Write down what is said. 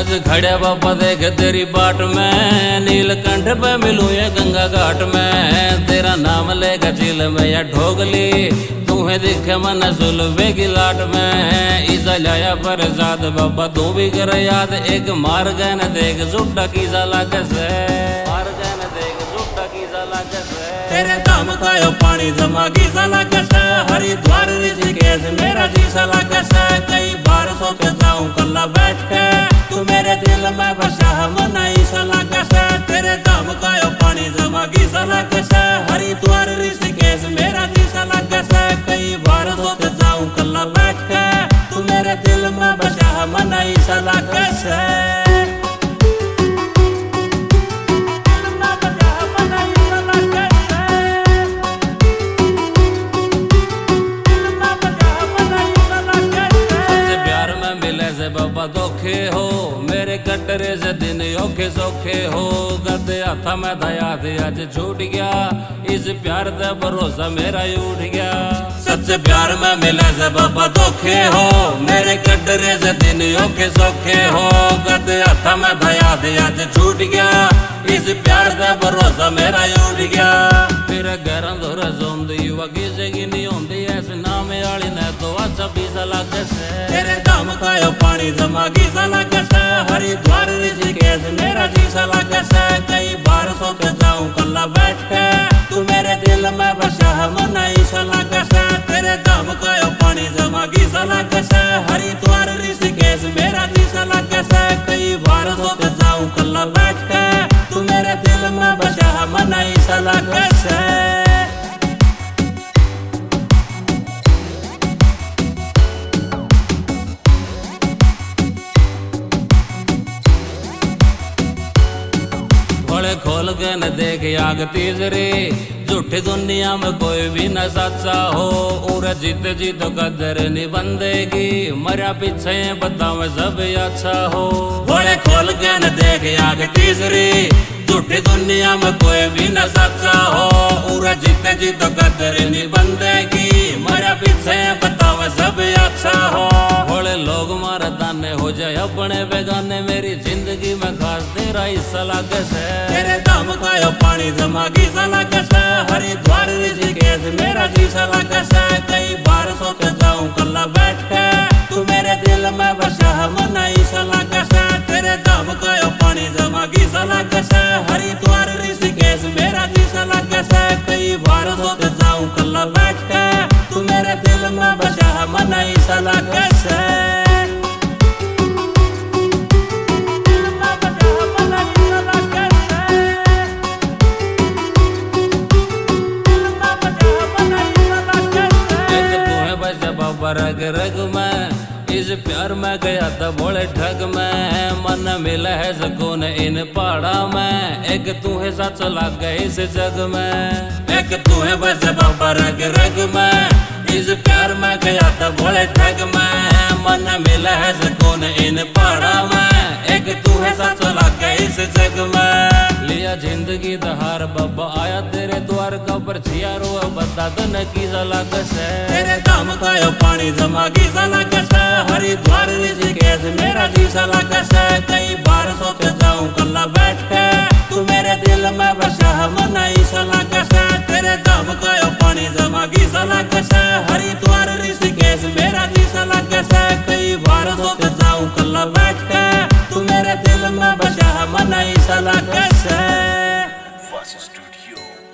आज खड़े बाबा देख तेरी बाट में, नीलकंठ पे मिलूं या गंगा घाट में। तेरा नाम लेगा चिल में या ढोगली, तुम्हें दिखे मन सुलभे की लाट में। ईसा लाया प्रसाद बाबा तू भी कर याद, एक मार गए न देख जुटा की साला कैसे, मार गए न देख जुटा की साला कैसे। तेरे दाम का यो पानी जमा की साला कैसे, हरिद्वार ऋषिकेश मेरा जी साला कैसे। कई बार सो के जाऊं कल्ला बैठ के, तू मेरे दिल में बसा हम नहीं साला कैसे। तेरे दाम का यो पानी जमा की साला कैसे, हरिद्वार ऋषिकेश मेरा जी साला कैसे। कई बार सो के जाऊं कल्ला बैठ के, तू मेरे दिल में बसा हम नहीं साला कैसे। बाबा धोखे हो मेरे कटरे से दिन औखे सौखे हो, गदे हाथा में दया दे आज छूट गया, इस प्यार दे भरोसा मेरा उठ गया। सच्चे प्यार में मिले से बाबा धोखे हो मेरे कटरे से दिन औखे सौखे हो, गदे हाथा में दया दे आज छूट गया, इस प्यार दे भरोसा मेरा उठ गया। फिर घर अंधोरा जोंदी वगी जगी नहीं होंदी, ऐसे नाम आली ने तो अच्छा बीसा लागे से। तेरे दाम का यो पानी जमा की साला कैसे, हरिद्वार ऋषिकेश मेरा जी साला कैसे। कई बार सो के जाऊं कल्ला बैठ के, तू मेरे दिल में बसा हम नहीं साला कैसे। तेरे दाम का यो पानी जमा की साला कैसे, हरिद्वार ऋषिकेश मेरा जी साला कैसे। कई बार सो के जाऊं कल्ला बैठ के, तू मेरे दिल में बसा हम नहीं साला कैसे। खोल के न देख आग तीसरी, झूठी दुनिया में कोई भी न सच्चा हो, और जीत जी तो कदर नहीं बंदेगी, मरा पीछे बताओ सब अच्छा हो। घोड़े खोल के न देख आग तीसरी, झूठी दुनिया में कोई भी न सच्चा हो, और जीत जी तो कदर नहीं बंदेगी, मरा पीछे बताओ सब अच्छा हो। घोड़े लोग मारा दाने हो जाए अपने बेगाने, मेरी जिंदगी में खास तेरा हिस्सा लागे से। तेरे दाम का यो पानी जमा की साला कैसे, हरिद्वार ऋषिकेश मेरा जी साला कैसे। कई बार सो के जाऊं कल्ला बैठ के, तू मेरे दिल में बसा हम नहीं साला कैसे। तेरे दाम का यो पानी जमा की साला कैसे, हरिद्वार ऋषिकेश मेरा जी साला कैसे। कई बार सो के जाऊं कल्ला बैठ के, तू मेरे दिल में बसा हम नहीं साला कैसे। रग रग में इस प्यार में गया था बोले ठग में, मन मिला है सुकून इन पहाड़ा में, एक तू है सच लग गए इस जग में। एक तू है बस बाबा रग रग में, इस प्यार में गया था बोले ठग में, मन मिला है सुकून इन पहाड़ा में, एक तू है सच लग गए इस जग में। लिया जिंदगी दहार बाबा आया तेरे द्वार का परछिया रो, बता तो न की साला कैसे। तेरे दाम का यो पानी जमा की साला कैसे, हरिद्वार ऋषिकेश मेरा जी साला कैसे। कई बार सो के जाऊं कल्ला बैठ के, तू मेरे दिल में बसा हम नहीं साला कैसे। तेरे दाम का यो पानी जमा की साला कैसे, हरिद्वार ऋषिकेश मेरा जी साला कैसे। कई बार सो के जाऊं कल्ला बैठ के, तू मेरे दिल में बसा हम नहीं साला कैसे। Studio